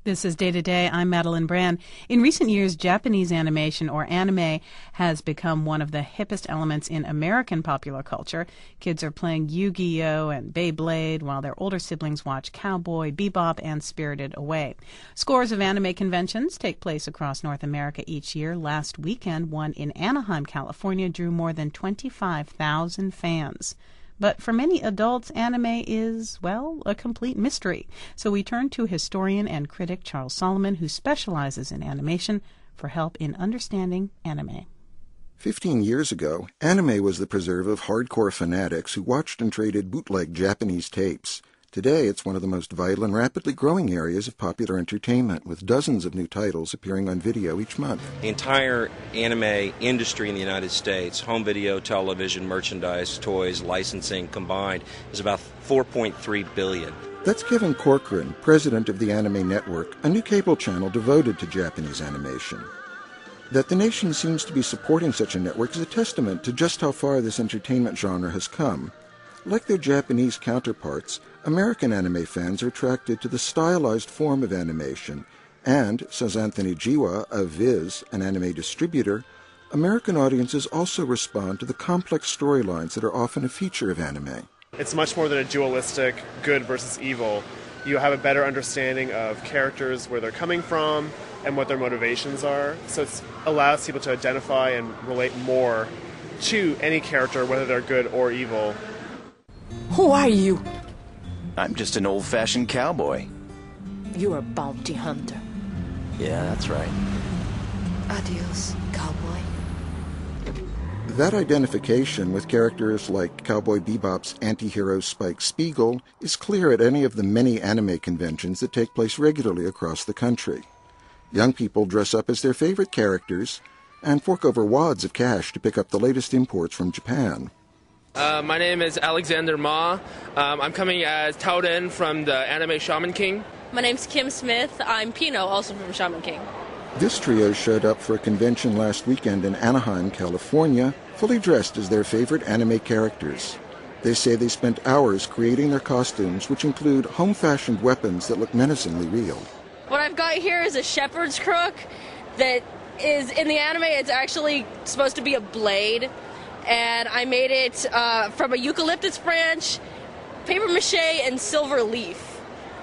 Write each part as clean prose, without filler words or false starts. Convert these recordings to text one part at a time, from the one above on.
This is Day to Day. I'm Madeline Brand. In recent years, Japanese animation, or anime, has become one of the hippest elements in American popular culture. Kids are playing Yu-Gi-Oh! And Beyblade, while their older siblings watch Cowboy Bebop and Spirited Away. Scores of anime conventions take place across North America each year. Last weekend, one in Anaheim, California, drew more than 25,000 fans. But for many adults, anime is, well, a complete mystery. So we turn to historian and critic Charles Solomon, who specializes in animation, for help in understanding anime. 15 years ago, anime was the preserve of hardcore fanatics who watched and traded bootleg Japanese tapes. Today, it's one of the most vital and rapidly growing areas of popular entertainment, with dozens of new titles appearing on video each month. The entire anime industry in the United States, home video, television, merchandise, toys, licensing combined, is about $4.3 billion. That's Kevin Corcoran, president of the Anime Network, a new cable channel devoted to Japanese animation. That the nation seems to be supporting such a network is a testament to just how far this entertainment genre has come. Like their Japanese counterparts, American anime fans are attracted to the stylized form of animation, and, says Anthony Jiwa of Viz, an anime distributor, American audiences also respond to the complex storylines that are often a feature of anime. It's much more than a dualistic good versus evil. You have a better understanding of characters, where they're coming from, and what their motivations are. So it allows people to identify and relate more to any character, whether they're good or evil. Who are you? I'm just an old-fashioned cowboy. You're a bounty hunter. Yeah, that's right. Adios, cowboy. That identification with characters like Cowboy Bebop's anti-hero Spike Spiegel is clear at any of the many anime conventions that take place regularly across the country. Young people dress up as their favorite characters and fork over wads of cash to pick up the latest imports from Japan. My name is Alexander Ma. I'm coming as Taoden from the anime Shaman King. My name's Kim Smith. I'm Pino, also from Shaman King. This trio showed up for a convention last weekend in Anaheim, California, fully dressed as their favorite anime characters. They say they spent hours creating their costumes, which include home-fashioned weapons that look menacingly real. What I've got here is a shepherd's crook that is, in the anime, it's actually supposed to be a blade. And I made it from a eucalyptus branch, paper mache, and silver leaf.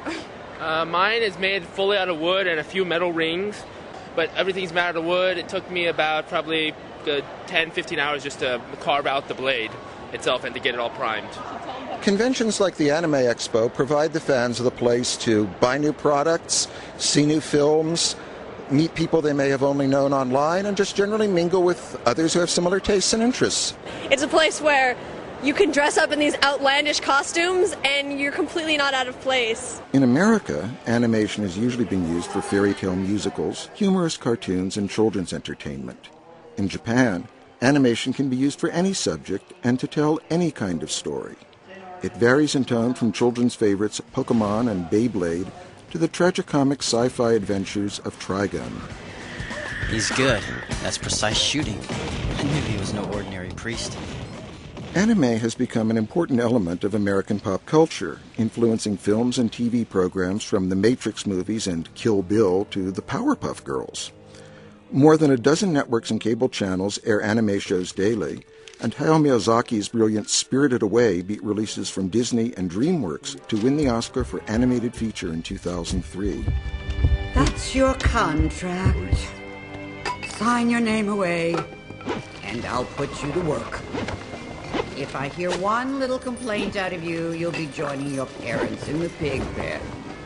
Mine is made fully out of wood and a few metal rings, but everything's made out of wood. It took me about probably 10-15 hours just to carve out the blade itself and to get it all primed. Conventions like the Anime Expo provide the fans with a place to buy new products, see new films, meet people they may have only known online, and just generally mingle with others who have similar tastes and interests. It's a place where you can dress up in these outlandish costumes and you're completely not out of place. In America, animation has usually been used for fairy tale musicals, humorous cartoons, and children's entertainment. In Japan, animation can be used for any subject and to tell any kind of story. It varies in tone from children's favorites Pokemon and Beyblade to the tragicomic sci-fi adventures of Trigun. He's good. That's precise shooting. I knew he was no ordinary priest. Anime has become an important element of American pop culture, influencing films and TV programs from the Matrix movies and Kill Bill to the Powerpuff Girls. More than a dozen networks and cable channels air anime shows daily, and Hayao Miyazaki's brilliant Spirited Away beat releases from Disney and DreamWorks to win the Oscar for Animated Feature in 2003. That's your contract. Sign your name away, and I'll put you to work. If I hear one little complaint out of you, you'll be joining your parents in the pig pen.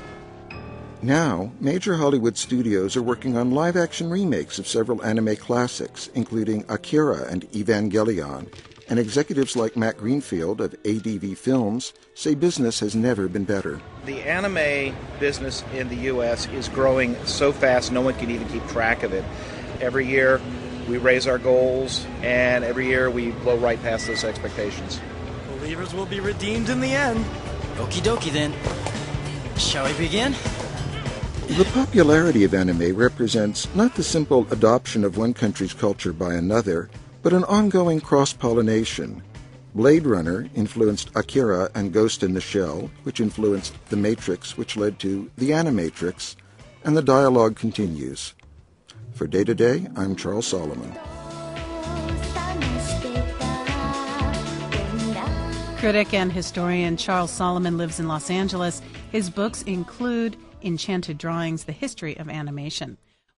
Now, major Hollywood studios are working on live-action remakes of several anime classics, including Akira and Evangelion, and executives like Matt Greenfield of ADV Films say business has never been better. The anime business in the U.S. is growing so fast no one can even keep track of it. Every year we raise our goals, and every year we blow right past those expectations. Believers will be redeemed in the end. Okie dokie then. Shall we begin? The popularity of anime represents not the simple adoption of one country's culture by another, but an ongoing cross-pollination. Blade Runner influenced Akira and Ghost in the Shell, which influenced The Matrix, which led to The Animatrix, and the dialogue continues. For Day to Day, I'm Charles Solomon. Critic and historian Charles Solomon lives in Los Angeles. His books include Enchanted Drawings, The History of Animation.